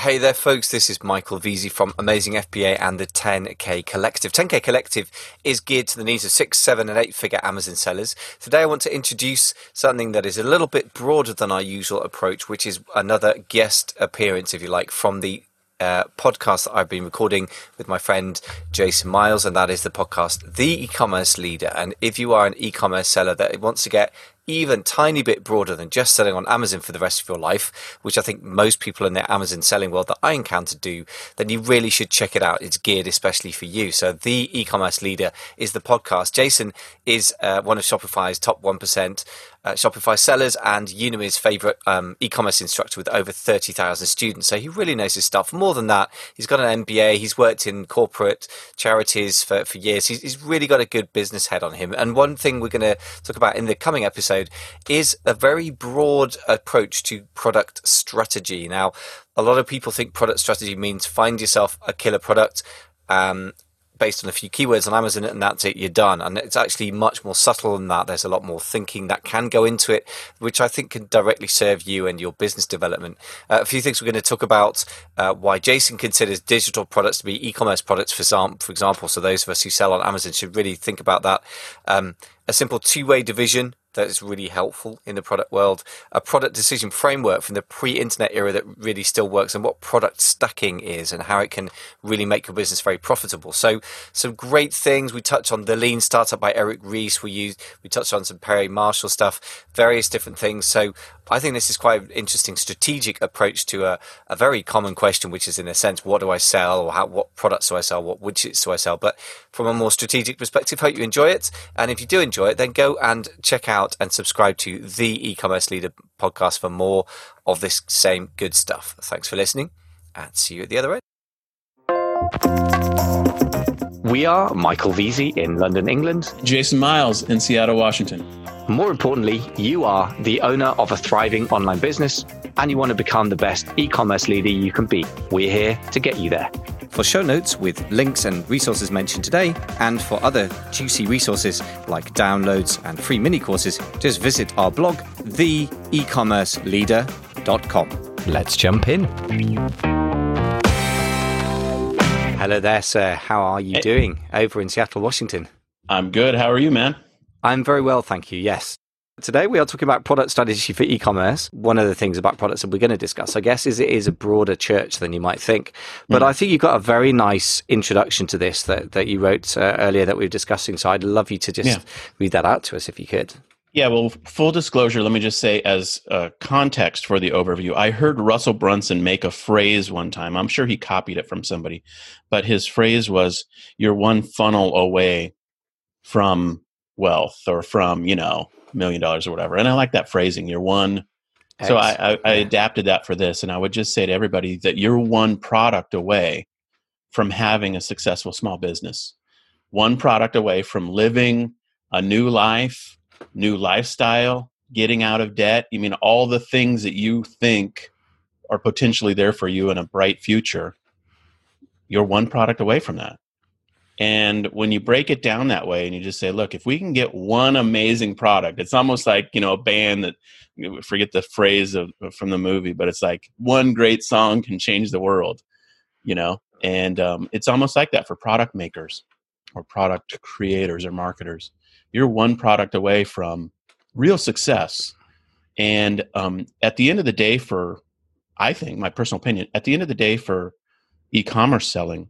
Hey there, folks. This is Michael Veazey from Amazing FBA and the 10K Collective. 10K Collective is geared to the needs of 6, 7, and 8-figure Amazon sellers. Today, I want to introduce something that is a little bit broader than our usual approach, which is another guest appearance, if you like, from the podcast that I've been recording with my friend Jason Miles, and that is the podcast, The E-Commerce Leader. And if you are an e-commerce seller that wants to get even tiny bit broader than just selling on Amazon for the rest of your life, which I think most people in the Amazon selling world that I encounter do, then you really should check it out. It's geared especially for you. So The E-Commerce Leader is the podcast. Jason is one of Shopify's top 1% Shopify sellers and Udemy's favorite e-commerce instructor with over 30,000 students. So he really knows his stuff. More than that, he's got an MBA. He's worked in corporate charities for years. He's really got a good business head on him. And one thing we're going to talk about in the coming episode is a very broad approach to product strategy. Now, a lot of people think product strategy means find yourself a killer product based on a few keywords on Amazon, and that's it, you're done. And it's actually much more subtle than that. There's a lot more thinking that can go into it, which I think can directly serve you and your business development. A few things we're going to talk about, why Jason considers digital products to be e-commerce products, for example. So those of us who sell on Amazon should really think about that. A simple two-way division that is really helpful in the product world, a product decision framework from the pre-internet era that really still works, and what product stacking is and how it can really make your business very profitable. So some great things. We touch on the Lean Startup by Eric Ries. We touched on some Perry Marshall stuff, various different things. So I think this is quite an interesting strategic approach to a very common question, which is in a sense, what do I sell, or what products do I sell, what widgets do I sell? But from a more strategic perspective, hope you enjoy it. And if you do enjoy it, then go and check out and subscribe to the E-Commerce Leader podcast for more of this same good stuff. Thanks for listening, and see you at the other end. We are Michael Veazey in London, England. Jason Miles in Seattle, Washington. More importantly, you are the owner of a thriving online business, and you want to become the best e-commerce leader you can be. We're here to get you there. For show notes with links and resources mentioned today, and for other juicy resources like downloads and free mini courses, just visit our blog, theecommerceleader.com. Let's jump in. Hello there, sir. How are you doing over in Seattle, Washington? I'm good. How are you, man? I'm very well, thank you. Yes. Today we are talking about product strategy for e-commerce. One of the things about products that we're going to discuss, I guess, is it is a broader church than you might think. But I think you've got a very nice introduction to this that you wrote earlier that we were discussing. So I'd love you to just read that out to us if you could. Yeah, well, full disclosure, let me just say as context for the overview, I heard Russell Brunson make a phrase one time. I'm sure he copied it from somebody. But his phrase was, you're one funnel away from wealth, or from, $1 million or whatever. And I like that phrasing. You're one. So I adapted that for this. And I would just say to everybody that you're one product away from having a successful small business, one product away from living a new life, new lifestyle, getting out of debt. I mean, all the things that you think are potentially there for you in a bright future, you're one product away from that. And when you break it down that way and you just say, look, if we can get one amazing product, it's almost like, a band that, forget the phrase from the movie, but it's like one great song can change the world, and it's almost like that for product makers or product creators or marketers. You're one product away from real success. And at the end of the day I think, my personal opinion, at the end of the day for e-commerce selling,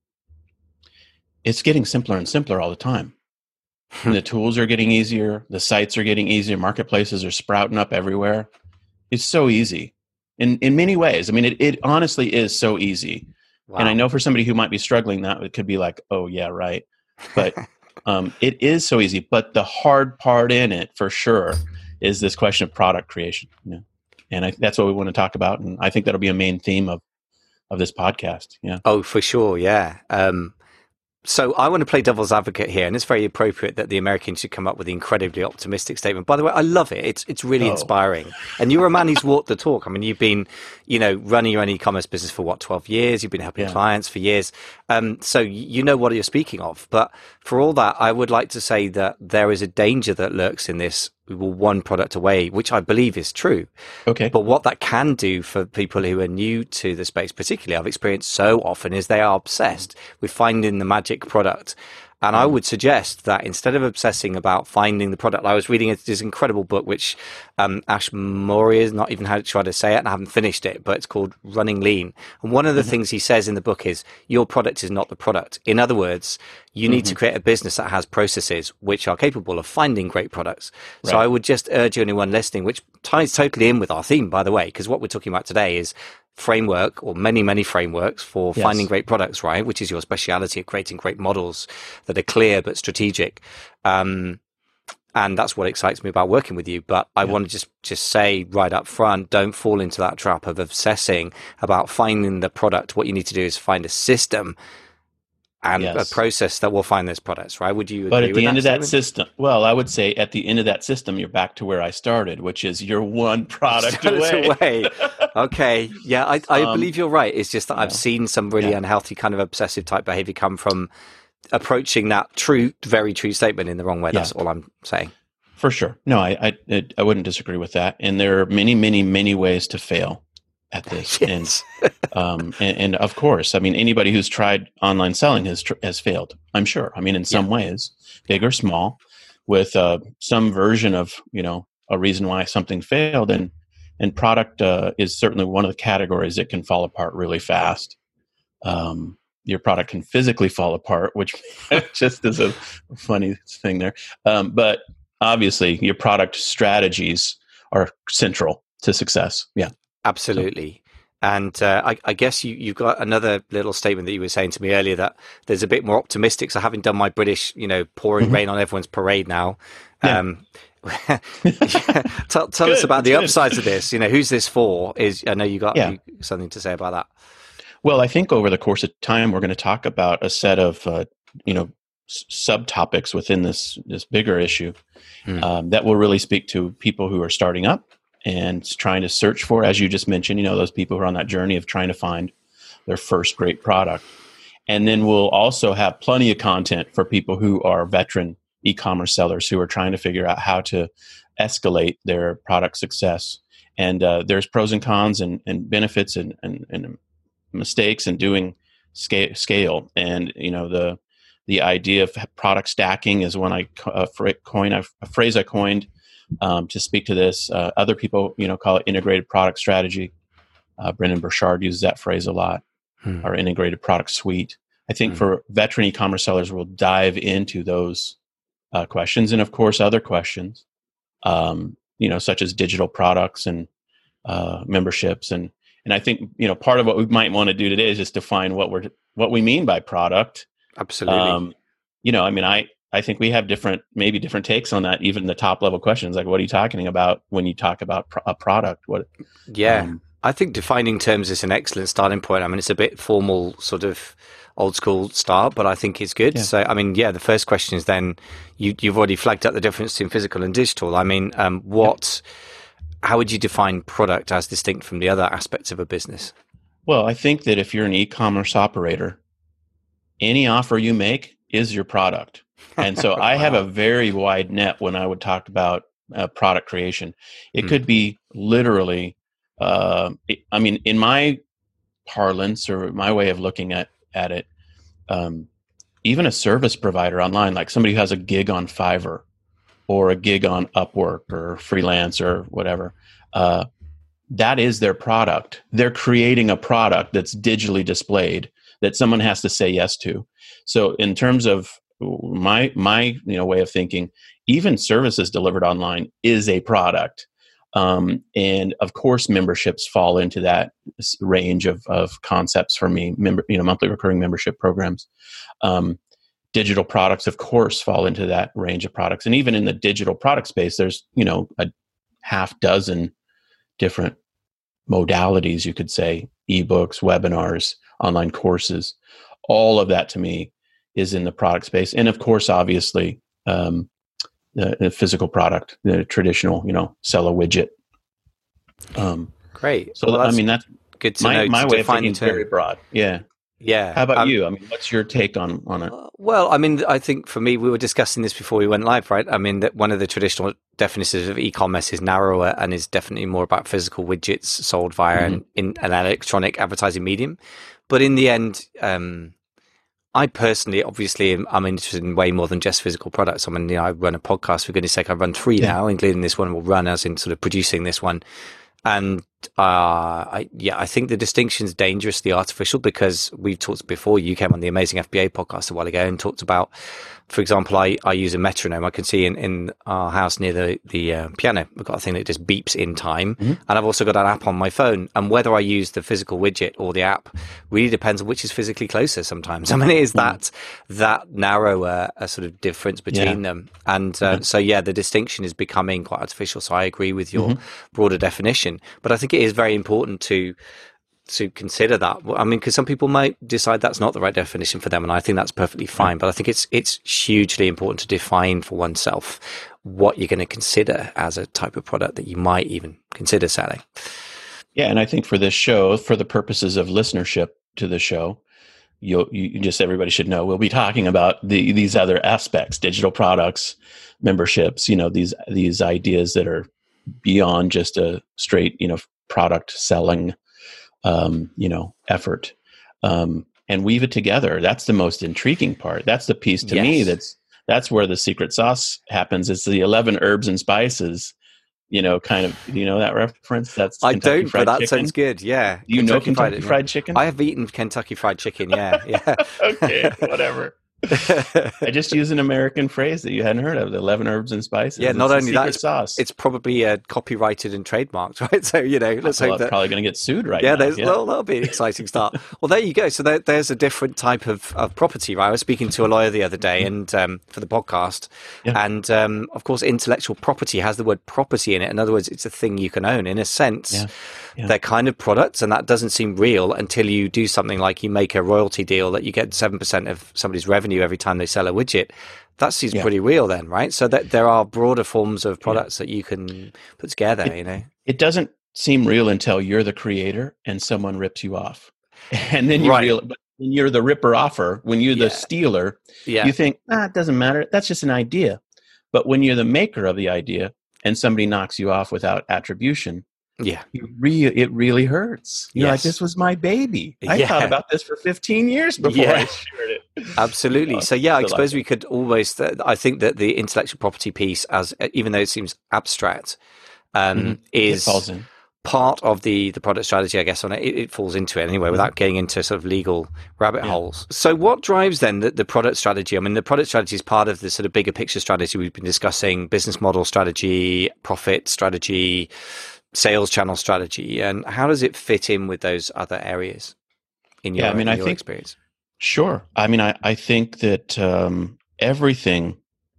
it's getting simpler and simpler all the time. And the tools are getting easier. The sites are getting easier. Marketplaces are sprouting up everywhere. It's so easy in many ways. I mean, it honestly is so easy. Wow. And I know for somebody who might be struggling, that it could be like, oh yeah, right. But it is so easy. But the hard part in it for sure is this question of product creation. And that's what we want to talk about. And I think that'll be a main theme of this podcast. Yeah. Oh, for sure. Yeah. So I want to play devil's advocate here, and it's very appropriate that the Americans should come up with the incredibly optimistic statement. By the way, I love it. It's really inspiring. And you're a man who's walked the talk. I mean, you've been, running your own e-commerce business for 12 years? You've been helping clients for years. So you know what you're speaking of. But for all that, I would like to say that there is a danger that lurks in this we're one product away, which I believe is true. Okay. But what that can do for people who are new to the space, particularly I've experienced so often, is they are obsessed with finding the magic product. And I would suggest that instead of obsessing about finding the product, I was reading this incredible book, which Ash Murray has not even had to try to say it, and I haven't finished it, but it's called Running Lean. And one of the things he says in the book is your product is not the product. In other words, you need to create a business that has processes which are capable of finding great products. Right. So I would just urge anyone listening, which ties totally in with our theme, by the way, because what we're talking about today is framework, or many frameworks for finding great products, right? Which is your speciality of creating great models that are clear but strategic. And that's what excites me about working with you. But I want to just say right up front, don't fall into that trap of obsessing about finding the product. What you need to do is find a system and a process that will find those products, right? Would you agree? But at the end of that statement? system, well, I would say at the end of that system, you're back to where I started, which is you're one product away. Okay. Yeah, I believe you're right. It's just that I've seen some really unhealthy kind of obsessive type behavior come from approaching that very true statement in the wrong way. That's all I'm saying. For sure. No, I wouldn't disagree with that. And there are many ways to fail at this. Yes. And of course, I mean, anybody who's tried online selling has failed, I'm sure. I mean, in some ways, big or small, with some version of, a reason why something failed. And product is certainly one of the categories that can fall apart really fast. Your product can physically fall apart, which just is a funny thing there. But obviously, your product strategies are central to success. Yeah. Absolutely. And I guess you've got another little statement that you were saying to me earlier that there's a bit more optimistic. So having done my British, pouring rain on everyone's parade now, tell us about the upsides of this. Who's this for? I know you got something to say about that. Well, I think over the course of time, we're going to talk about a set of, subtopics within this bigger issue that will really speak to people who are starting up and trying to search for, as you just mentioned, those people who are on that journey of trying to find their first great product. And then we'll also have plenty of content for people who are veteran e-commerce sellers who are trying to figure out how to escalate their product success. And there's pros and cons and benefits and mistakes in doing scale. And, the idea of product stacking is one a phrase I coined to speak to this. Other people, call it integrated product strategy. Brendan Burchard uses that phrase a lot, or integrated product suite. I think for veteran e-commerce sellers, we'll dive into those questions, and of course, other questions, such as digital products and memberships. And I think, part of what we might want to do today is just define what we mean by product. Absolutely. I think we have different takes on that, even the top level questions, like what are you talking about when you talk about a product? I think defining terms is an excellent starting point. I mean, it's a bit formal, sort of old school start, but I think it's good. So, the first question is then you've already flagged up the difference between physical and digital. I mean, how would you define product as distinct from the other aspects of a business? Well, I think that if you're an e-commerce operator, any offer you make is your product. And so I have a very wide net when I would talk about product creation. It could be literally, in my parlance or my way of looking at it, even a service provider online, like somebody who has a gig on Fiverr or a gig on Upwork or freelance or whatever, that is their product. They're creating a product that's digitally displayed that someone has to say yes to. So in terms of my way of thinking, even services delivered online is a product. And of course, memberships fall into that range of concepts for me, monthly recurring membership programs. Digital products, of course, fall into that range of products. And even in the digital product space, there's, a half dozen different modalities, you could say, ebooks, webinars, online courses. All of that to me is in the product space. And of course, obviously, the physical product, the traditional, sell a widget. Great. So, that's good to know. My way of thinking is very broad. Yeah. Yeah. How about you? I mean, what's your take on it? Well, I mean, I think for me, we were discussing this before we went live, right? I mean, that one of the traditional definitions of e-commerce is narrower and is definitely more about physical widgets sold via an electronic advertising medium. But in the end, I personally, obviously, I'm interested in way more than just physical products. I mean, I run a podcast, for goodness sake. I run three now, including this one will run as in sort of producing this one. And I think the distinction's dangerously artificial, because we've talked before. You came on the Amazing FBA podcast a while ago and talked about, for example, I use a metronome. I can see in our house near the piano, we've got a thing that just beeps in time. And I've also got an app on my phone. And whether I use the physical widget or the app really depends on which is physically closer sometimes. I mean, it is that narrow a sort of difference between them. And so, the distinction is becoming quite artificial. So I agree with your broader definition. But I think it is very important to consider that. I mean, because some people might decide that's not the right definition for them, and I think that's perfectly fine. But I think it's hugely important to define for oneself what you're going to consider as a type of product that you might even consider selling. Yeah, and I think for this show, for the purposes of listenership to the show, you just everybody should know we'll be talking about these other aspects, digital products, memberships. These ideas that are beyond just a straight product selling effort, and weave it together. That's the most intriguing part. That's the piece to me. That's where the secret sauce happens. It's the 11 herbs and spices, kind of, that reference? That's I Kentucky don't, Fried but that Chicken. Sounds good. Yeah. Do you know Kentucky Fried Chicken? I have eaten Kentucky Fried Chicken. Yeah. Yeah. Okay. Whatever. I just used an American phrase that you hadn't heard of, the 11 herbs and spices. Yeah, not only that, sauce. It's probably copyrighted and trademarked, right? So, let's hope that... probably going to get sued now. That'll be an exciting start. Well, there you go. So there's a different type of property, right? I was speaking to a lawyer the other day and for the podcast. Yeah. And, of course, intellectual property has the word property in it. In other words, it's a thing you can own. In a sense, they're kind of products, and that doesn't seem real until you do something like you make a royalty deal that you get 7% of somebody's revenue every time they sell a widget. That seems pretty real then, right? So that there are broader forms of products that you can put together, It doesn't seem real until you're the creator and someone rips you off. And then but when you're the ripper offer, when you're the stealer, you think, it doesn't matter. That's just an idea. But when you're the maker of the idea and somebody knocks you off without attribution, it really hurts. You're like, this was my baby. I thought about this for 15 years before I shared it. Absolutely. So I suppose we could always. I think that the intellectual property piece, even though it seems abstract, is falls in. Part of the product strategy. I guess on it falls into it anyway, without getting into sort of legal rabbit holes. So what drives then the product strategy? I mean, the product strategy is part of the sort of bigger picture strategy we've been discussing: business model strategy, profit strategy, sales channel strategy. And how does it fit in with those other areas in your, I think, experience? Sure. I mean, I think that everything,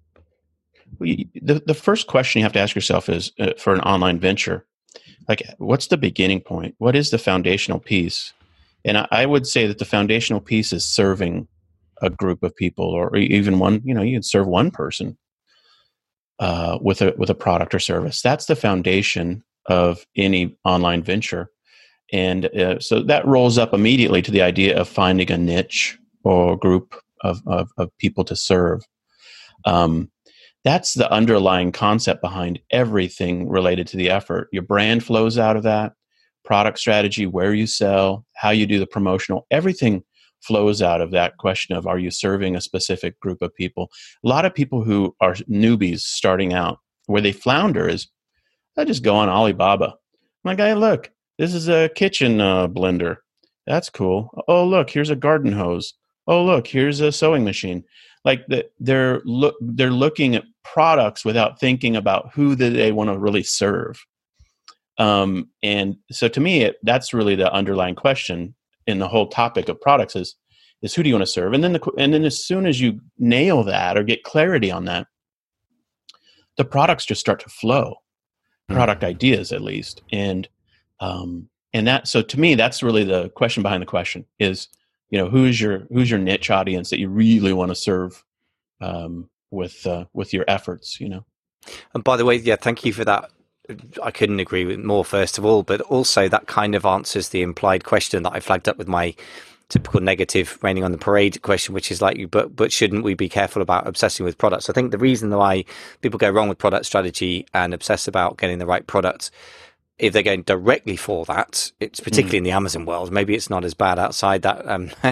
the first question you have to ask yourself is for an online venture, like, what's the beginning point? What is the foundational piece? And I would say that the foundational piece is serving a group of people, or even one, you can serve one person with a product or service. That's the foundation of any online venture. And so that rolls up immediately to the idea of finding a niche or group of people to serve. That's the underlying concept behind everything related to the effort. Your brand flows out of that. Product strategy, where you sell, how you do the promotional, everything flows out of that question of, are you serving a specific group of people? A lot of people who are newbies starting out, where they flounder is, I just go on Alibaba. I'm like, hey, look, this is a kitchen blender. That's cool. Oh, look, here's a garden hose. Oh, look, here's a sewing machine. Like they're looking at products without thinking about who they want to really serve. And so to me, that's really the underlying question in the whole topic of products is who do you want to serve? And then as soon as you nail that or get clarity on that, the products just start to flow. Product ideas, at least. And that, so to me, that's really the question behind the question is, who's your niche audience that you really want to serve with your efforts, And by the way, thank you for that. I couldn't agree with more, first of all, but also that kind of answers the implied question that I flagged up with my typical negative raining on the parade question, which is like, but shouldn't we be careful about obsessing with products? I think the reason why people go wrong with product strategy and obsess about getting the right product, if they're going directly for that, it's particularly in the Amazon world, maybe it's not as bad outside that,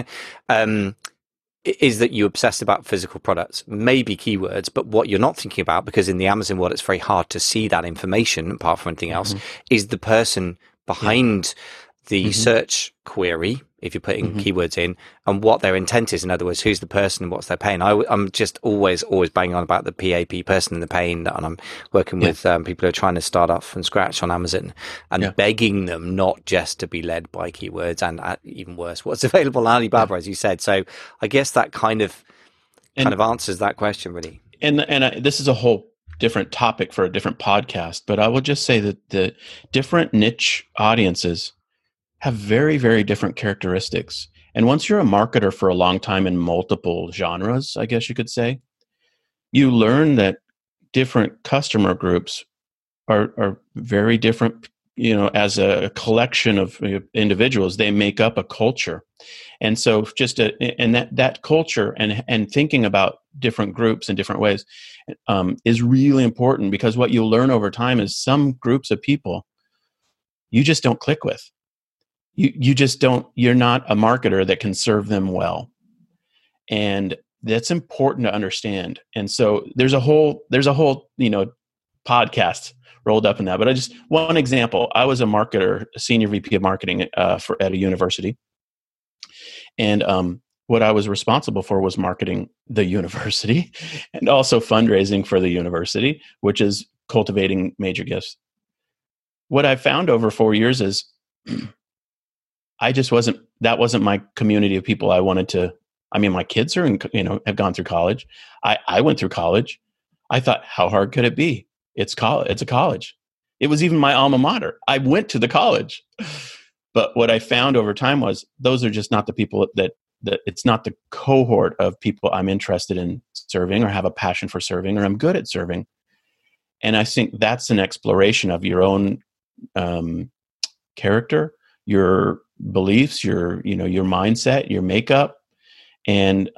is that you obsess about physical products, maybe keywords, but what you're not thinking about, because in the Amazon world, it's very hard to see that information apart from anything else, is the person behind the search query, if you're putting keywords in, and what their intent is. In other words, who's the person and what's their pain. I'm just always banging on about the PAP, person in the pain, and I'm working with people who are trying to start off from scratch on Amazon and begging them not just to be led by keywords and even worse, what's available on Alibaba, as you said. So I guess that kind of answers that question, really. And this is a whole different topic for a different podcast, but I will just say that the different niche audiences have very, very different characteristics. And once you're a marketer for a long time in multiple genres, I guess you could say, you learn that different customer groups are very different, as a collection of individuals. They make up a culture. And so that culture and thinking about different groups in different ways is really important, because what you'll learn over time is some groups of people you just don't click with. You just don't, you're not a marketer that can serve them well. And that's important to understand. And so there's a whole, podcast rolled up in that. But one example, I was a marketer, a senior VP of marketing at a university. And what I was responsible for was marketing the university and also fundraising for the university, which is cultivating major gifts. What I found over 4 years is that wasn't my community of people I wanted to. I mean, my kids are have gone through college. I went through college. I thought, how hard could it be? It's college. It's a college. It was even my alma mater. I went to the college. But what I found over time was those are just not the people that it's not the cohort of people I'm interested in serving or have a passion for serving or I'm good at serving. And I think that's an exploration of your own character, your beliefs, your mindset, your makeup. And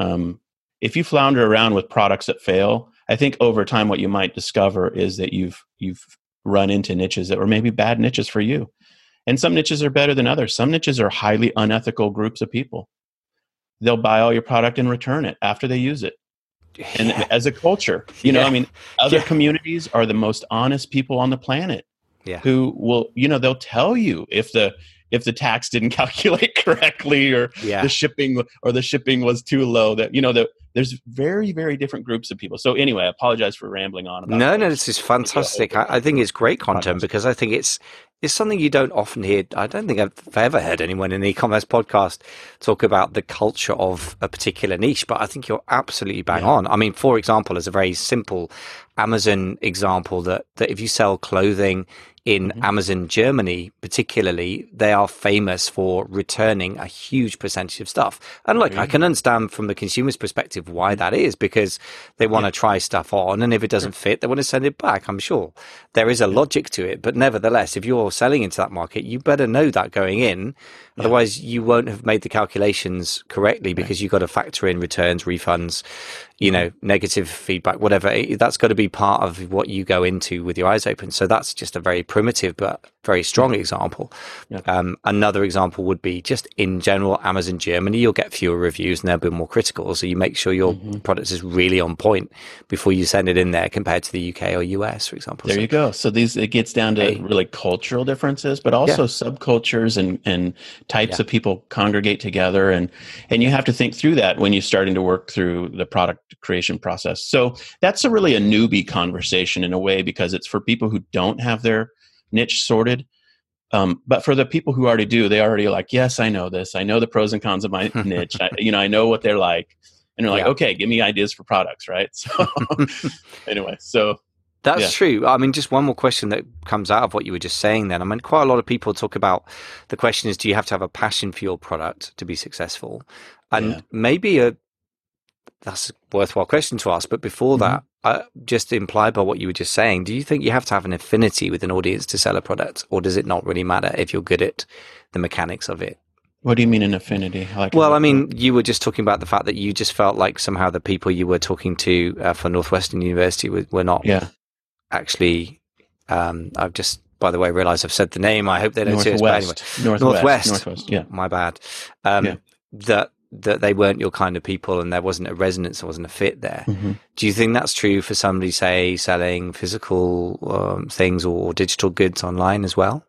if you flounder around with products that fail, I think over time what you might discover is that you've run into niches that were maybe bad niches for you. And some niches are better than others. Some niches are highly unethical groups of people. They'll buy all your product and return it after they use it. And as a culture, other communities are the most honest people on the planet who will, they'll tell you if the tax didn't calculate correctly or the shipping was too low, there's very, very different groups of people. So anyway, I apologize for rambling on about No, this is fantastic. I think it's great content because I think it's something you don't often hear. I don't think I've ever heard anyone in an e-commerce podcast talk about the culture of a particular niche, but I think you're absolutely bang on. I mean, for example, as a very simple Amazon example, that if you sell clothing in Amazon Germany, particularly, they are famous for returning a huge percentage of stuff. And look, I can understand from the consumer's perspective why that is, because they want to try stuff on, and if it doesn't fit, they want to send it back. I'm sure there is a logic to it, but nevertheless, if you're selling into that market, you better know that going in. Otherwise, you won't have made the calculations correctly because you've got to factor in returns, refunds, negative feedback, whatever. That's got to be part of what you go into with your eyes open. So that's just a very primitive but very strong example. Another example would be just in general, Amazon Germany, you'll get fewer reviews and they'll be more critical. So you make sure your product is really on point before you send it in there compared to the UK or US, for example. There you go. So it gets down to really cultural differences, but also subcultures and types of people congregate together. And you have to think through that when you're starting to work through the product creation process. So that's really a newbie conversation in a way, because it's for people who don't have their niche sorted. But for the people who already do, they already like, yes, I know this. I know the pros and cons of my niche. I know what they're like. And they're like, okay, give me ideas for products, right? So anyway, that's true. I mean, just one more question that comes out of what you were just saying then. I mean, quite a lot of people talk about the question is, do you have to have a passion for your product to be successful? And maybe that's a worthwhile question to ask. But before that, just implied by what you were just saying, do you think you have to have an affinity with an audience to sell a product, or does it not really matter if you're good at the mechanics of it? What do you mean an affinity? Well, I mean, you were just talking about the fact that you just felt like somehow the people you were talking to for Northwestern University were not actually. I've just, by the way, realised I've said the name. I hope they don't see us. But anyway, Northwest. Yeah, my bad. That they weren't your kind of people, and there wasn't a resonance, there wasn't a fit there. Mm-hmm. Do you think that's true for somebody, say, selling physical things or digital goods online as well?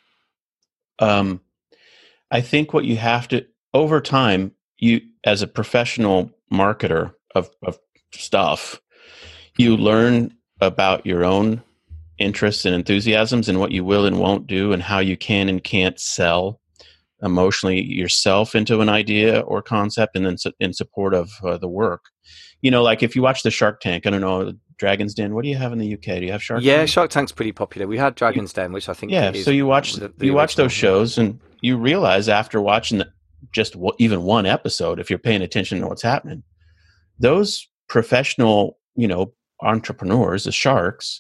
I think what you have to, over time, you as a professional marketer of stuff, you learn about your own interests and enthusiasms and what you will and won't do and how you can and can't sell emotionally yourself into an idea or concept, and then in support of the work. You know, like if you watch the Shark Tank, I don't know, Dragon's Den, what do you have in the UK? Do you have Shark Tank? Yeah, Shark Tank's pretty popular. We had Dragon's Den, which I think is so you watch those shows, and you realize after watching even one episode, if you're paying attention to what's happening, those professional, entrepreneurs, the sharks,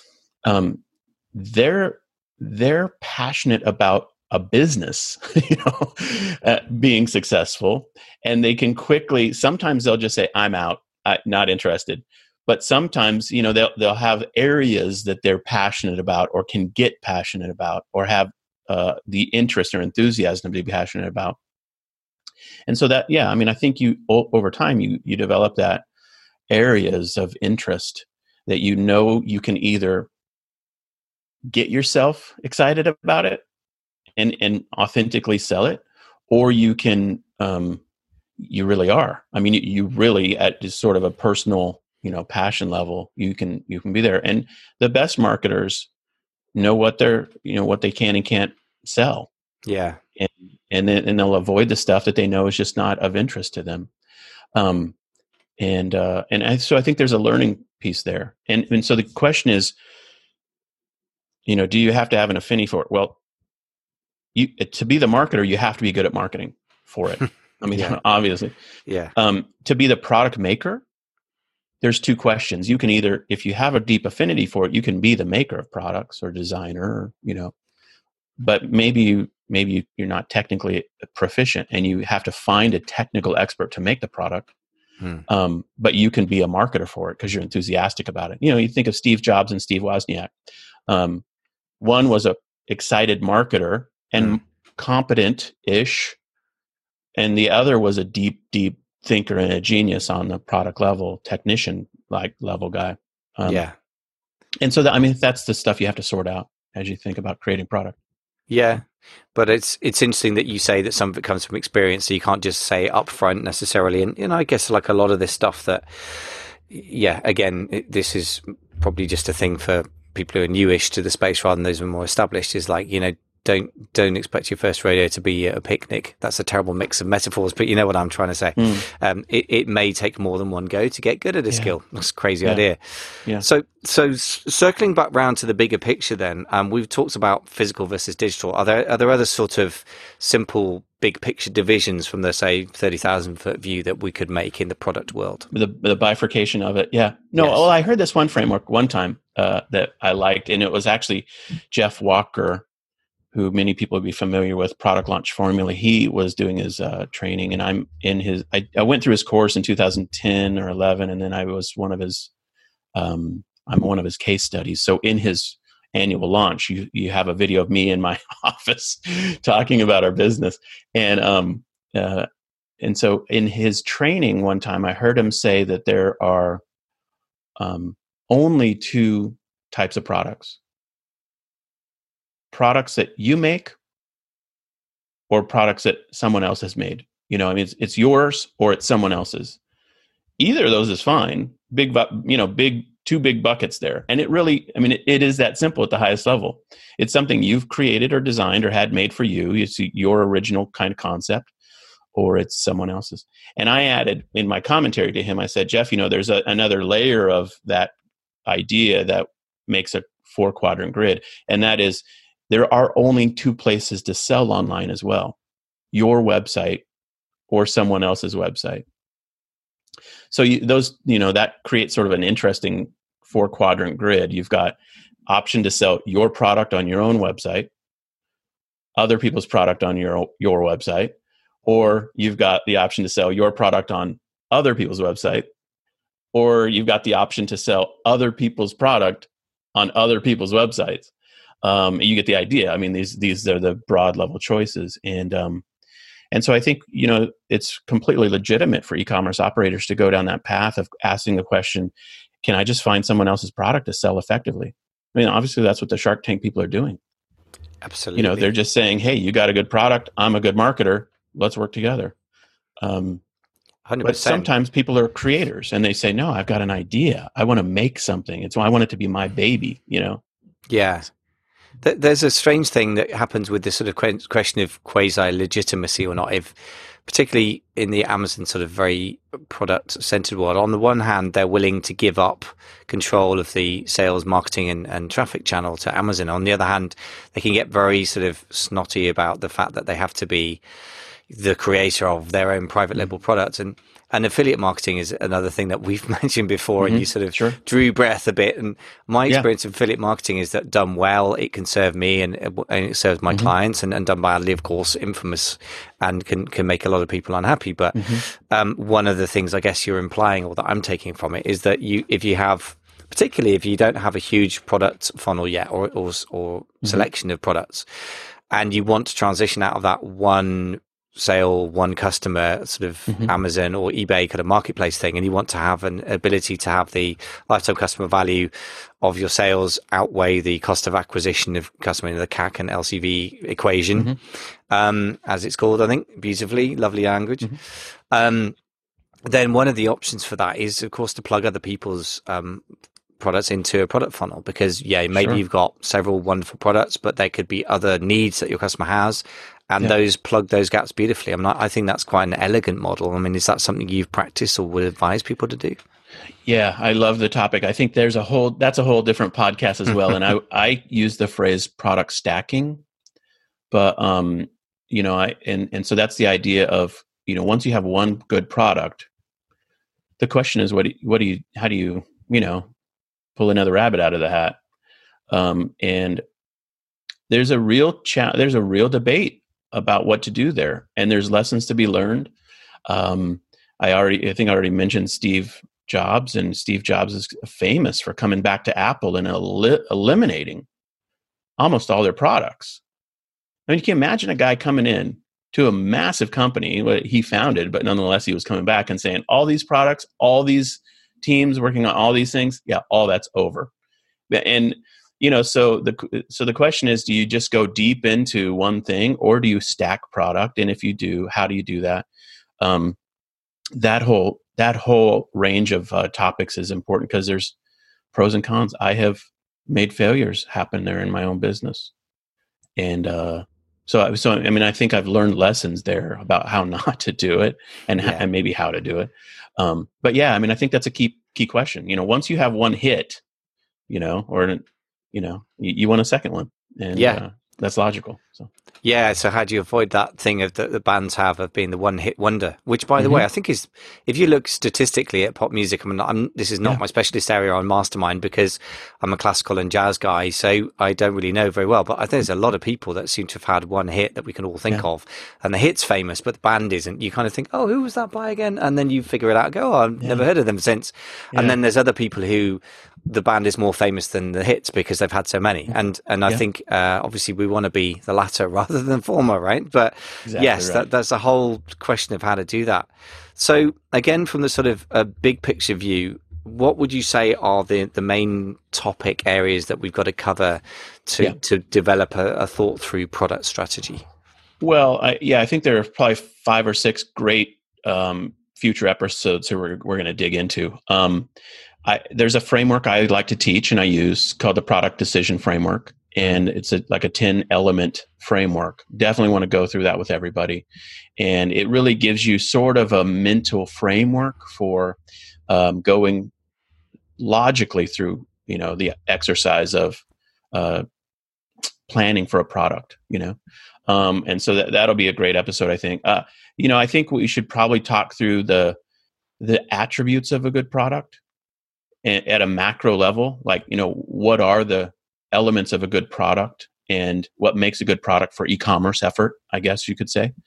they're passionate about a business, being successful, and they can quickly. Sometimes they'll just say, "I'm out, not interested." But sometimes, they'll have areas that they're passionate about, or can get passionate about, or have the interest or enthusiasm to be passionate about. And so that, I think over time you develop that areas of interest that you can either get yourself excited about it and authentically sell it, or you can you really are. I mean, you really, at just sort of a personal passion level, you can be there. And the best marketers know what they can and can't sell. Yeah. And they'll avoid the stuff that they know is just not of interest to them. So I think there's a learning piece there. And so the question is, do you have to have an affinity for it? Well, to be the marketer, you have to be good at marketing for it. I mean, obviously. Yeah. To be the product maker, there's two questions. You can either, if you have a deep affinity for it, you can be the maker of products or designer, but maybe you're not technically proficient and you have to find a technical expert to make the product. But you can be a marketer for it because you're enthusiastic about it. You think of Steve Jobs and Steve Wozniak. One was a excited marketer and competent-ish, and the other was a deep thinker and a genius on the product level, technician level guy. And so that's the stuff you have to sort out as you think about creating product. Yeah, but it's interesting that you say that some of it comes from experience, so you can't just say upfront necessarily. And I guess like a lot of this stuff that, again, this is probably just a thing for people who are newish to the space rather than those who are more established. Is like, don't expect your first rodeo to be a picnic. That's a terrible mix of metaphors, but you know what I'm trying to say. It may take more than one go to get good at a skill. That's a crazy idea. Yeah. So circling back round to the bigger picture, then we've talked about physical versus digital. Are there other sort of simple big picture divisions from the, say, 30,000 foot view that we could make in the product world? The bifurcation of it, yeah. No, yes. Well, I heard this one framework one time that I liked, and it was actually Jeff Walker, who many people would be familiar with, Product Launch Formula. He was doing his training, and I'm in his. I went through his course in 2010 or 11, and then I was one of his. I'm one of his case studies. So in his annual launch, you have a video of me in my office talking about our business, and so in his training one time, I heard him say that there are only two types of products that you make or products that someone else has made. It's yours or it's someone else's. Either of those is fine. Two big buckets there. And it really, it is that simple at the highest level. It's something you've created or designed or had made for you. It's your original kind of concept, or it's someone else's. And I added in my commentary to him, I said, Jeff, there's another layer of that idea that makes a 4-quadrant grid. And that is, there are only two places to sell online as well: your website or someone else's website. So that creates sort of an interesting 4-quadrant grid. You've got option to sell your product on your own website, other people's product on your website, or you've got the option to sell your product on other people's website, or you've got the option to sell other people's product on other people's websites. You get the idea. I mean, these are the broad level choices, and so I think, it's completely legitimate for e-commerce operators to go down that path of asking the question, can I just find someone else's product to sell effectively? I mean, obviously that's what the Shark Tank people are doing. Absolutely. They're just saying, hey, you got a good product. I'm a good marketer. Let's work together. 100%. But sometimes people are creators and they say, no, I've got an idea. I want to make something. I want it to be my baby, Yeah. There's a strange thing that happens with this sort of question of quasi-legitimacy or not, if particularly in the Amazon sort of very product-centered world. On the one hand, they're willing to give up control of the sales, marketing, and traffic channel to Amazon. On the other hand, they can get very sort of snotty about the fact that they have to be the creator of their own private label product. And affiliate marketing is another thing that we've mentioned before, and you sort of drew breath a bit. And my experience of affiliate marketing is that done well, it can serve me and it serves my clients, and done badly, of course, infamous and can make a lot of people unhappy. But one of the things I guess you're implying, or that I'm taking from it, is that particularly if you don't have a huge product funnel yet or selection of products, and you want to transition out of that one sale, one customer sort of Amazon or eBay kind of marketplace thing, and you want to have an ability to have the lifetime customer value of your sales outweigh the cost of acquisition of customer, the CAC and LCV equation, as it's called, I think, beautifully, lovely language. Then one of the options for that is, of course, to plug other people's products into a product funnel, because maybe you've got several wonderful products, but there could be other needs that your customer has, and those plug those gaps beautifully. I think that's quite an elegant model. I mean, is that something you've practiced or would advise people to do? Yeah, I love the topic. I think that's a whole different podcast as well. And I use the phrase product stacking, but and so that's the idea of, once you have one good product, the question is, how do you pull another rabbit out of the hat? And there's a real debate about what to do there, and there's lessons to be learned. I think I already mentioned Steve Jobs, and Steve Jobs is famous for coming back to Apple and eliminating almost all their products. I mean, you can imagine a guy coming in to a massive company what he founded, but nonetheless he was coming back and saying, all these products, all these teams working on all these things, all that's over. And so the question is, do you just go deep into one thing, or do you stack product? And if you do, how do you do that? That whole range of topics is important, because there's pros and cons. I have made failures happen there in my own business, and so I mean, I think I've learned lessons there about how not to do it, and maybe how to do it. But I mean, I think that's a key question. Once you have one hit, you want a second one, and that's logical. So how do you avoid that thing that the bands have of being the one hit wonder? Which, by the way, I think is, if you look statistically at pop music, this is not my specialist area on Mastermind, because I'm a classical and jazz guy, so I don't really know very well. But I think there's a lot of people that seem to have had one hit that we can all think of, and the hit's famous, but the band isn't. You kind of think, oh, who was that by again? And then you figure it out and go, oh, I've never heard of them since. And then there's other people who the band is more famous than the hits because they've had so many. And I think obviously we want to be the latter rather than former, right? But that's a whole question of how to do that. So again, from the sort of a big picture view, what would you say are the main topic areas that we've got to cover to develop a thought through product strategy? Well, I think there are probably 5 or 6 great future episodes that we're going to dig into. There's a framework I like to teach and I use called the Product Decision Framework. And it's like a 10-element framework. Definitely want to go through that with everybody. And it really gives you sort of a mental framework for going logically through, the exercise of planning for a product, and so that'll be a great episode, I think. I think we should probably talk through the attributes of a good product at a macro level. Like, what are the elements of a good product and what makes a good product for e-commerce effort, I guess you could say.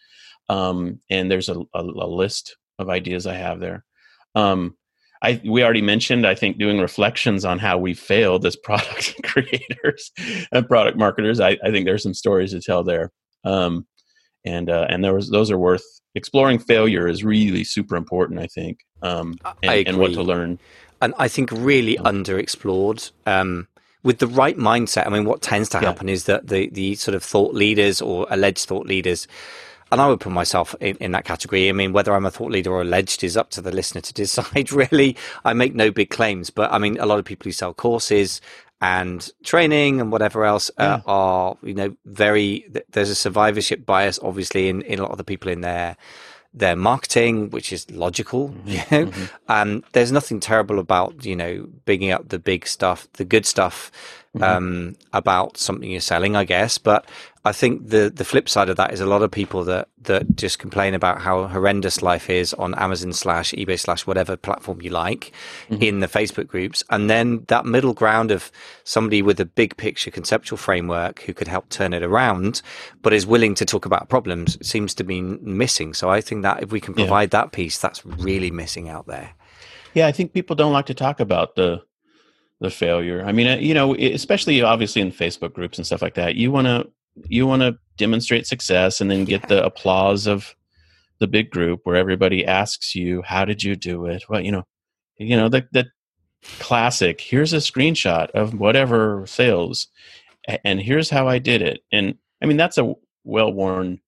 And there's a list of ideas I have there. We already mentioned, I think, doing reflections on how we failed as product creators and product marketers. I think there's some stories to tell there. And those are worth exploring. Failure is really super important, I think, and what to learn. And I think really underexplored. With the right mindset, I mean, what tends to happen is that the sort of thought leaders or alleged thought leaders, and I would put myself in that category. I mean, whether I'm a thought leader or alleged is up to the listener to decide, really. I make no big claims, but I mean, a lot of people who sell courses and training and whatever else are, there's a survivorship bias, obviously, in a lot of the people in their marketing, which is logical. There's nothing terrible about, bigging up the big stuff, the good stuff, about something you're selling, I guess. But I think the flip side of that is a lot of people that just complain about how horrendous life is on Amazon / eBay / whatever platform you like in the Facebook groups. And then that middle ground of somebody with a big picture conceptual framework who could help turn it around, but is willing to talk about problems, seems to be missing. So I think that if we can provide that piece, that's really missing out there. Yeah, I think people don't like to talk about the failure. I mean, especially obviously in Facebook groups and stuff like that, you want to demonstrate success and then get the applause of the big group where everybody asks you, how did you do it? Well, the classic, here's a screenshot of whatever sales and here's how I did it. And I mean, that's a well-worn,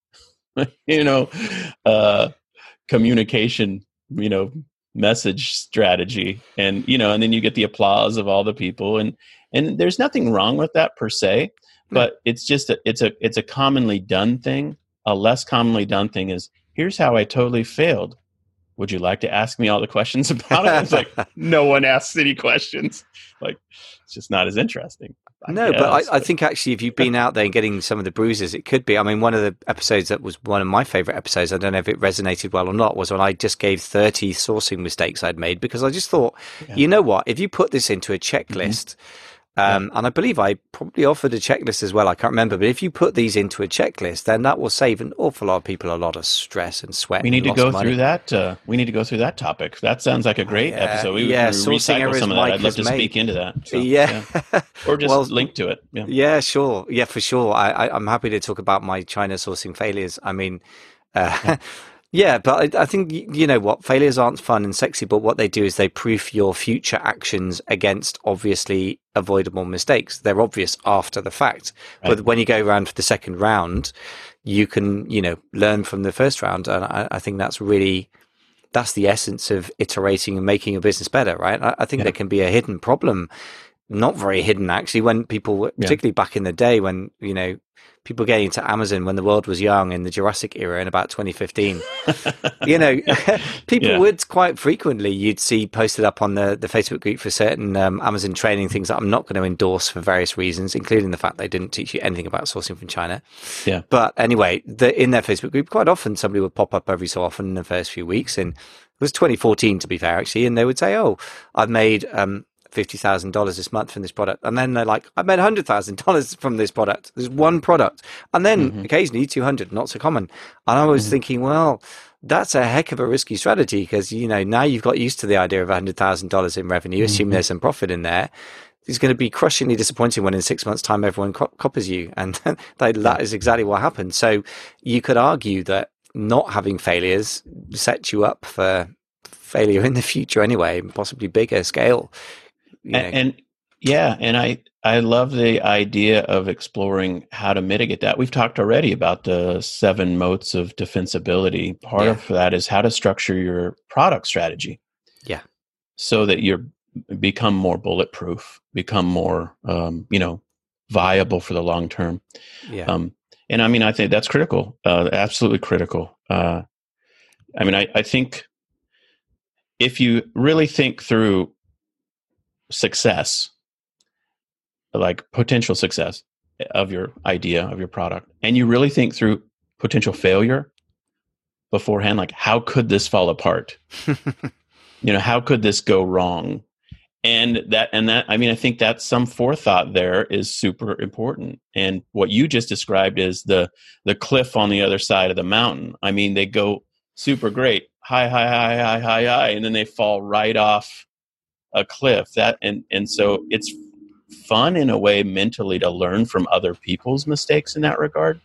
communication, message strategy. And, and then you get the applause of all the people and there's nothing wrong with that per se. But it's just it's a commonly done thing. A less commonly done thing is, here's how I totally failed. Would you like to ask me all the questions about it? It's like, no one asks any questions. Like, it's just not as interesting. I think actually if you've been out there and getting some of the bruises, it could be. I mean, one of the episodes that was one of my favorite episodes, I don't know if it resonated well or not, was when I just gave 30 sourcing mistakes I'd made, because I just thought, you know what, if you put this into a checklist, and I believe I probably offered a checklist as well. I can't remember. But if you put these into a checklist, then that will save an awful lot of people a lot of stress and sweat. We need to go through that. We need to go through that topic. That sounds like a great episode. We sourcing recycle some of that. I'd love to speak into that. So, or just link to it. Yeah, sure. Yeah, for sure. I'm happy to talk about my China sourcing failures. I mean, yeah, but I think, you know what, failures aren't fun and sexy, but what they do is they proof your future actions against obviously avoidable mistakes. They're obvious after the fact. Right. But when you go around for the second round, you can, learn from the first round. And I think that's the essence of iterating and making a business better, right? I think there can be a hidden problem, not very hidden actually, when people, particularly back in the day when, people getting into Amazon when the world was young in the Jurassic era in about 2015, people would quite frequently, you'd see posted up on the Facebook group for certain Amazon training things that I'm not going to endorse for various reasons, including the fact they didn't teach you anything about sourcing from China. Yeah. But anyway, in their Facebook group, quite often somebody would pop up every so often in the first few weeks. And it was 2014 to be fair, actually. And they would say, oh, I've made, $50,000 this month from this product. And then they're like, I made $100,000 from this product. There's one product. And then occasionally 200, not so common. And I was thinking, well, that's a heck of a risky strategy because, now you've got used to the idea of $100,000 in revenue, assume there's some profit in there. It's going to be crushingly disappointing when in 6 months' time everyone copies you. And that is exactly what happened. So you could argue that not having failures sets you up for failure in the future anyway, possibly bigger scale. And I love the idea of exploring how to mitigate that. We've talked already about the 7 moats of defensibility. Part of that is how to structure your product strategy. Yeah. So that you become more bulletproof, become more, viable for the long term. Yeah. And I mean, I think that's critical, absolutely critical. I think if you really think through success, like potential success of your idea, of your product, and you really think through potential failure beforehand, like how could this fall apart? How could this go wrong? And that, I mean, I think that some forethought there is super important. And what you just described is the cliff on the other side of the mountain. I mean, they go super great, high, high, high, high, high, high, and then they fall right off a cliff. And so it's fun in a way mentally to learn from other people's mistakes in that regard.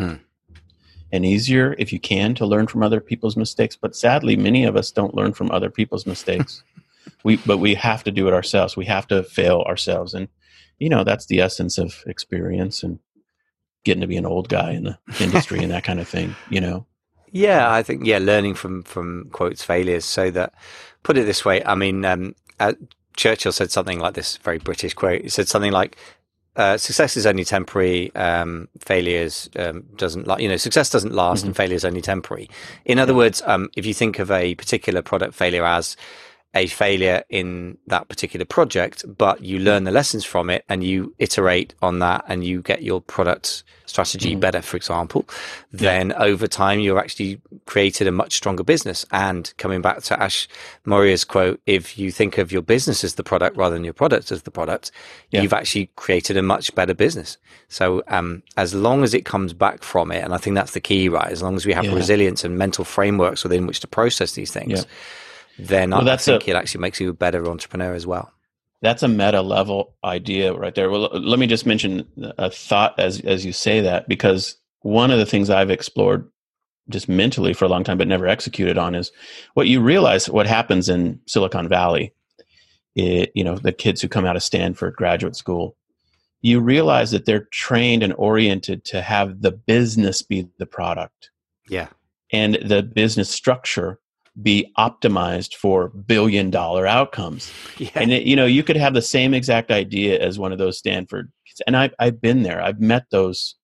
And easier if you can to learn from other people's mistakes. But sadly, many of us don't learn from other people's mistakes. But we have to do it ourselves. We have to fail ourselves. And, that's the essence of experience and getting to be an old guy in the industry and that kind of thing, Yeah, I think, learning from quotes failures. So that, put it this way, I mean, Churchill said something like this, very British quote. He said something like, success is only temporary, failures success doesn't last, and failure is only temporary. In other words, if you think of a particular product failure as a failure in that particular project, but you learn the lessons from it and you iterate on that and you get your product strategy better, for example, then over time you're actually created a much stronger business. And coming back to Ash Maurya's quote, if you think of your business as the product rather than your product as the product, you've actually created a much better business. So as long as it comes back from it, and I think that's the key, right? As long as we have resilience and mental frameworks within which to process these things, then I think it actually makes you a better entrepreneur as well. That's a meta level idea right there. Well, let me just mention a thought as you say that, because one of the things I've explored just mentally for a long time but never executed on is what you realize what happens in Silicon Valley. The kids who come out of Stanford graduate school, you realize that they're trained and oriented to have the business be the product. Yeah. And the business structure be optimized for billion-dollar outcomes. Yeah. And you could have the same exact idea as one of those Stanford kids. And I've been there. I've met those.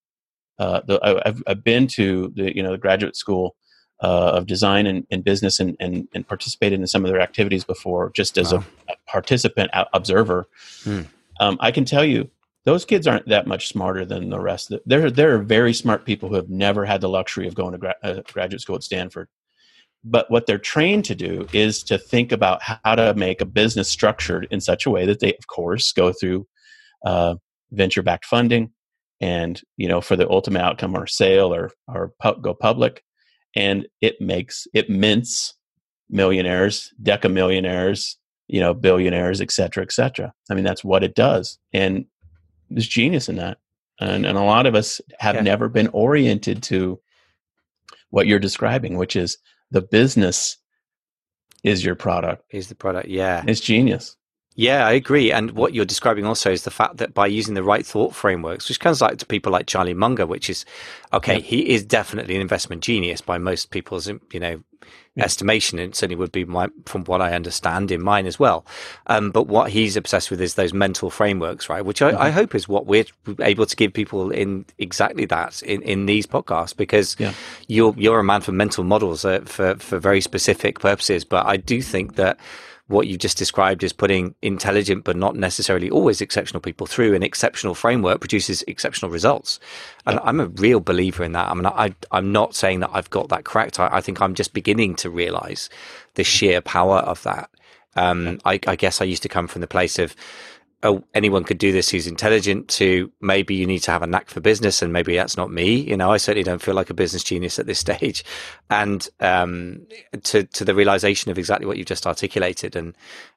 I've been to the graduate school of design and business and participated in some of their activities before, just as a participant observer. I can tell you, those kids aren't that much smarter than the rest. There are very smart people who have never had the luxury of going to graduate school at Stanford. But what they're trained to do is to think about how to make a business structured in such a way that they, of course, go through venture-backed funding and, for the ultimate outcome or sale or go public. And it mints millionaires, decamillionaires, billionaires, et cetera, et cetera. I mean, that's what it does. And there's genius in that. And a lot of us have never been oriented to what you're describing, which is the business is your product. Is the product, yeah. It's genius. Yeah, I agree. And what you're describing also is the fact that by using the right thought frameworks, which comes like to people like Charlie Munger, which is, he is definitely an investment genius by most people's, estimation. And it certainly would be from what I understand in mine as well. But what he's obsessed with is those mental frameworks, right? Which I hope is what we're able to give people in exactly that in these podcasts, because you're a man for mental models for very specific purposes. But I do think that what you just described is putting intelligent but not necessarily always exceptional people through an exceptional framework produces exceptional results. And I'm a real believer in that. I mean, I'm not saying that I've got that correct. I think I'm just beginning to realize the sheer power of that. I guess I used to come from the place of, anyone could do this who's intelligent, to maybe you need to have a knack for business, and maybe that's not me. I certainly don't feel like a business genius at this stage. And to the realization of exactly what you just articulated. And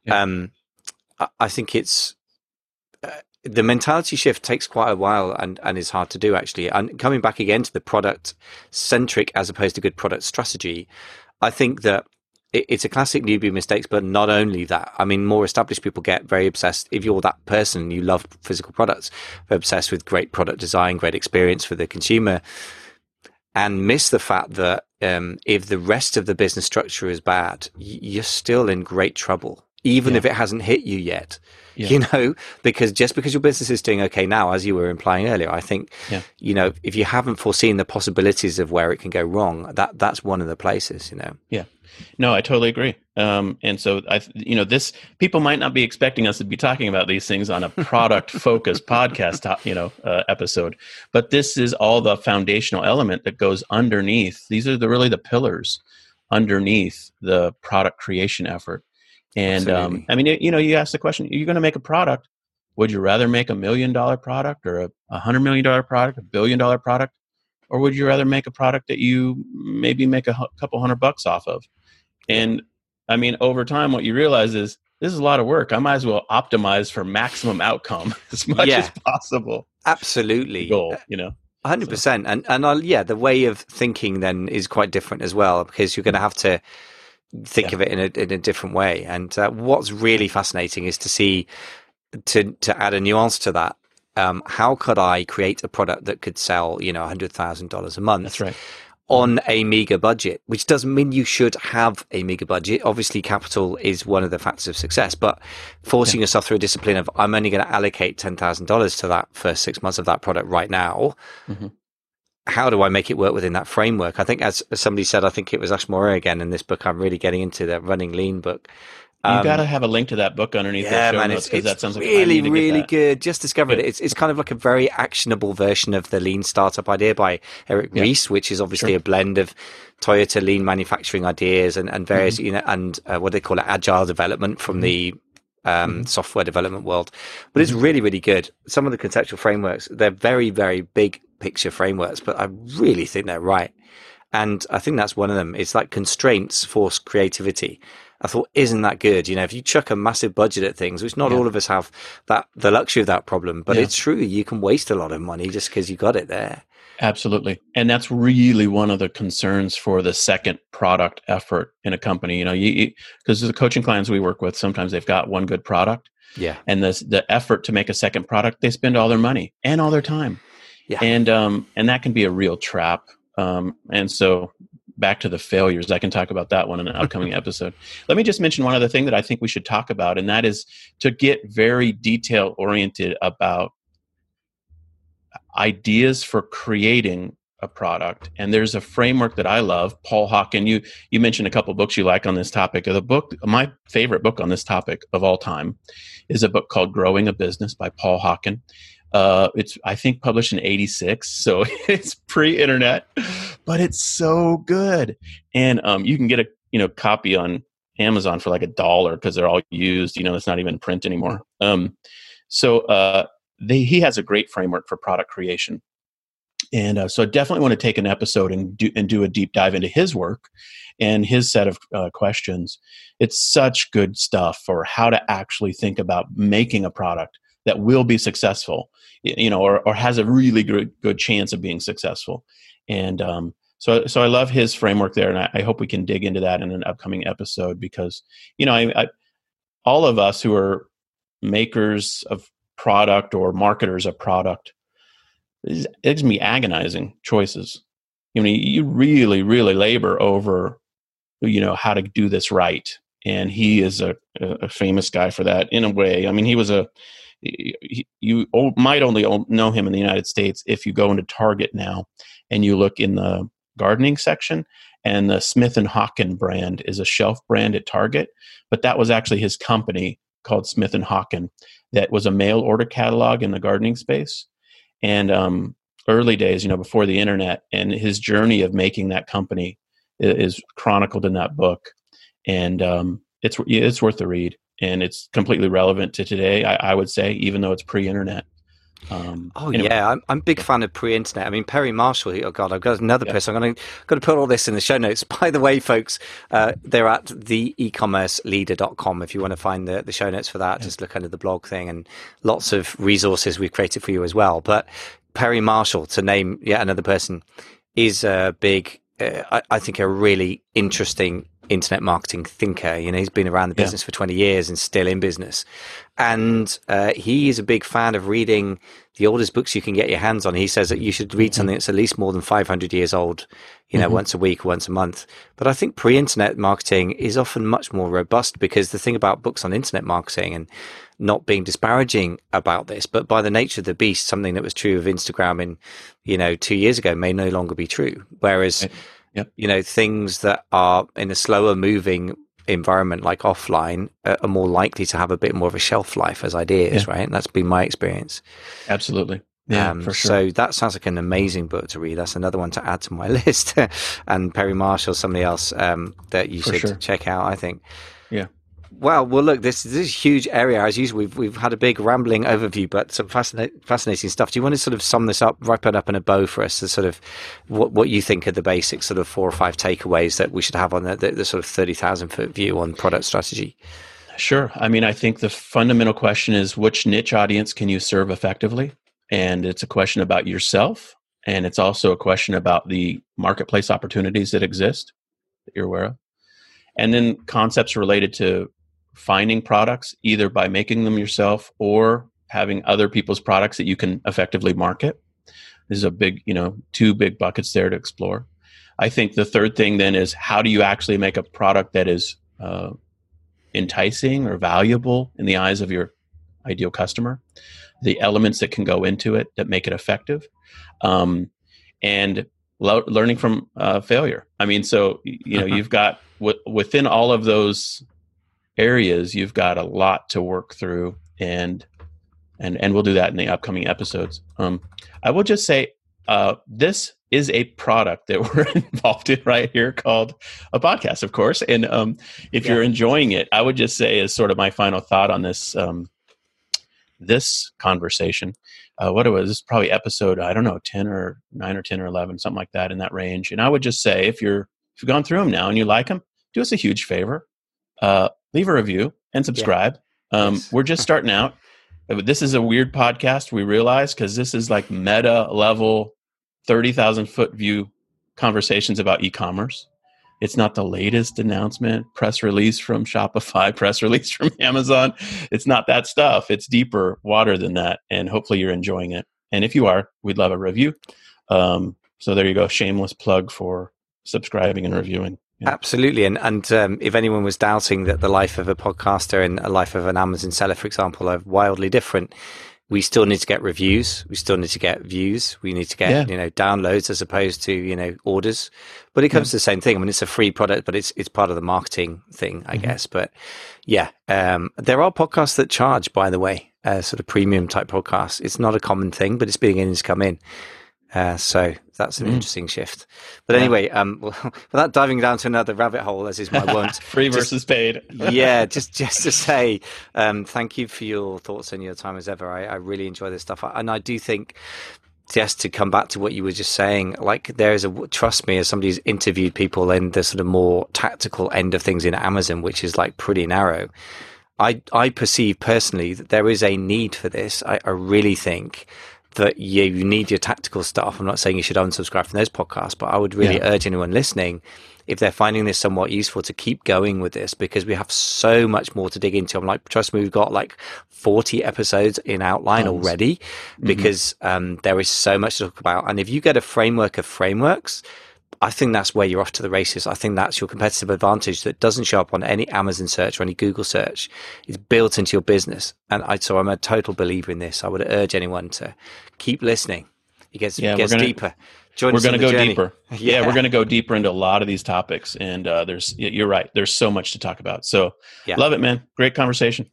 I think it's the mentality shift takes quite a while and is hard to do, actually. And coming back again to the product centric as opposed to good product strategy, I think that it's a classic newbie mistakes, but not only that. I mean, more established people get very obsessed. If you're that person and you love physical products, they're obsessed with great product design, great experience for the consumer, and miss the fact that if the rest of the business structure is bad, you're still in great trouble, even if it hasn't hit you yet. Because just because your business is doing okay now, as you were implying earlier, I think, if you haven't foreseen the possibilities of where it can go wrong, that's one of the places, Yeah. No, I totally agree. And so people might not be expecting us to be talking about these things on a product focused podcast, episode, but this is all the foundational element that goes underneath. These are really the pillars underneath the product creation effort. And Absolutely. I mean, you ask the question: you're going to make a product. Would you rather make $1 million product, or a $100 million product, $1 billion product, or would you rather make a product that you maybe make a couple $100 off of? Yeah. And I mean, over time, what you realize is this is a lot of work. I might as well optimize for maximum outcome as much as Yeah, possible. The absolutely. goal, 100%. Yeah, the way of thinking then is quite different as well, because you're going to have to think Yeah. of it in a different way. And what's really fascinating is to see, to add a nuance to that. How could I create a product that could sell, $100,000 a month? That's right. On a meager budget, which doesn't mean you should have a meager budget. Obviously, capital is one of the factors of success, but forcing yourself through a discipline of, I'm only going to allocate $10,000 to that first 6 months of that product right now. Mm-hmm. How do I make it work within that framework? I think, as somebody said, I think it was Ash Moore again in this book, I'm really getting into the Running Lean book. You got to have a link to that book underneath the show notes, because that sounds like really, really good. Just discovered Good. it. It's kind of like a very actionable version of the Lean Startup idea by Eric Ries, which is obviously a blend of Toyota Lean manufacturing ideas and various, and what they call it, agile development from the software development world. But it's really, really good. Some of the conceptual frameworks, they're very, very big picture frameworks, but I really think they're right. And I think that's one of them. It's like constraints force creativity. I thought, isn't that good? If you chuck a massive budget at things, which not all of us have the luxury of that problem, but it's true. You can waste a lot of money just because you got it there. Absolutely. And that's really one of the concerns for the second product effort in a company. Because the coaching clients we work with, sometimes they've got one good product. Yeah. And the effort to make a second product, they spend all their money and all their time. Yeah. And that can be a real trap. And so back to the failures, I can talk about that one in an upcoming episode. Let me just mention one other thing that I think we should talk about, and that is to get very detail oriented about ideas for creating a product. And there's a framework that I love, Paul Hawken. You mentioned a couple of books you like on this topic. My favorite book on this topic of all time is a book called Growing a Business by Paul Hawken. It's, I think, published in '86, so it's pre-internet, but it's so good. And you can get a copy on Amazon for like $1 because they're all used. It's not even print anymore. He has a great framework for product creation, and so I definitely want to take an episode and do a deep dive into his work and his set of questions. It's such good stuff for how to actually think about making a product that will be successful, or has a really good chance of being successful. And so I love his framework there, and I hope we can dig into that in an upcoming episode, because all of us who are makers of product or marketers of product, it's going to be agonizing choices. You really, really labor over, how to do this right. And he is a famous guy for that in a way. I mean, you might only know him in the United States if you go into Target now and you look in the gardening section, and the Smith & Hawken brand is a shelf brand at Target, but that was actually his company called Smith & Hawken that was a mail order catalog in the gardening space. And early days, before the internet, and his journey of making that company is chronicled in that book. And it's worth the read. And it's completely relevant to today, I would say, even though it's pre-internet. Anyway. Yeah, I'm a big fan of pre-internet. I mean, Perry Marshall. Oh God, I've got another person. I'm going to put all this in the show notes. By the way, folks, they're at theecommerceleader.com. If you want to find the show notes for that, just look under the blog thing, and lots of resources we've created for you as well. But Perry Marshall, to name yet another person, is a big, I think, a really interesting internet marketing thinker. He's been around the business for 20 years and still in business. And he is a big fan of reading the oldest books you can get your hands on. He says that you should read something that's at least more than 500 years old, once a week, once a month. But I think pre-internet marketing is often much more robust, because the thing about books on internet marketing, and not being disparaging about this, but by the nature of the beast, something that was true of Instagram in, 2 years ago may no longer be true. Whereas, things that are in a slower moving environment like offline are more likely to have a bit more of a shelf life as ideas, right? And that's been my experience. Absolutely. Yeah, for sure. So that sounds like an amazing book to read. That's another one to add to my list. And Perry Marshall, somebody else that you should check out, I think. Yeah. Well, look, this is a huge area. As usual, we've had a big rambling overview, but some fascinating stuff. Do you want to sort of sum this up, wrap it up in a bow for us, to sort of what you think are the basic sort of 4 or 5 takeaways that we should have on the sort of 30,000 foot view on product strategy? Sure. I mean, I think the fundamental question is, which niche audience can you serve effectively? And it's a question about yourself. And it's also a question about the marketplace opportunities that exist that you're aware of. And then concepts related to finding products, either by making them yourself or having other people's products that you can effectively market. There's a big, 2 big buckets there to explore. I think the third thing then is, how do you actually make a product that is enticing or valuable in the eyes of your ideal customer? The elements that can go into it that make it effective, and learning from failure. I mean, so you've got within all of those areas, you've got a lot to work through, and we'll do that in the upcoming episodes. I will just say, this is a product that we're involved in right here, called a podcast, of course. And if you're enjoying it, I would just say, as sort of my final thought on this this conversation, what it was, this is probably episode, I don't know, 10 or 9 or 10 or 11, something like that, in that range. And I would just say, if you've gone through them now and you like them, do us a huge favor. Leave a review and subscribe. Yes. We're just starting out. This is a weird podcast, we realize, because this is like meta level, 30,000 foot view conversations about e-commerce. It's not the latest announcement, press release from Shopify, press release from Amazon. It's not that stuff. It's deeper water than that. And hopefully you're enjoying it. And if you are, we'd love a review. So there you go. Shameless plug for subscribing and reviewing. Yeah. Absolutely. And if anyone was doubting that the life of a podcaster and a life of an Amazon seller, for example, are wildly different, we still need to get reviews. We still need to get views. We need to get, downloads as opposed to, orders. But it comes to the same thing. I mean, it's a free product, but it's part of the marketing thing, I guess. But there are podcasts that charge, by the way, sort of premium type podcasts. It's not a common thing, but it's beginning to come in. So that's an interesting shift. But anyway, without diving down to another rabbit hole, as is my wont. Free versus paid. just to say thank you for your thoughts and your time as ever. I really enjoy this stuff. And I do think, just to come back to what you were just saying, like trust me, as somebody who's interviewed people in the sort of more tactical end of things in Amazon, which is like pretty narrow, I perceive personally that there is a need for this. I really think that you need your tactical stuff. I'm not saying you should unsubscribe from those podcasts, but I would really urge anyone listening, if they're finding this somewhat useful, to keep going with this, because we have so much more to dig into. I'm like, trust me, we've got like 40 episodes in outline already, because there is so much to talk about. And if you get a framework of frameworks, I think that's where you're off to the races. I think that's your competitive advantage that doesn't show up on any Amazon search or any Google search. It's built into your business. And so I'm a total believer in this. I would urge anyone to keep listening. It gets deeper. We're going to go deeper. We're going to go deeper into a lot of these topics. And you're right. There's so much to talk about. So love it, man. Great conversation.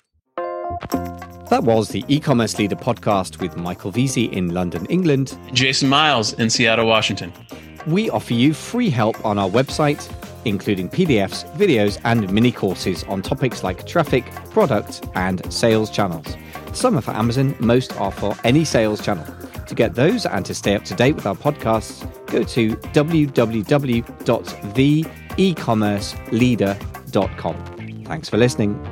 That was the E-commerce Leader podcast with Michael Veazey in London, England. Jason Miles in Seattle, Washington. We offer you free help on our website, including PDFs, videos, and mini courses on topics like traffic, product, and sales channels. Some are for Amazon, most are for any sales channel. To get those and to stay up to date with our podcasts, go to www.theecommerceleader.com. Thanks for listening.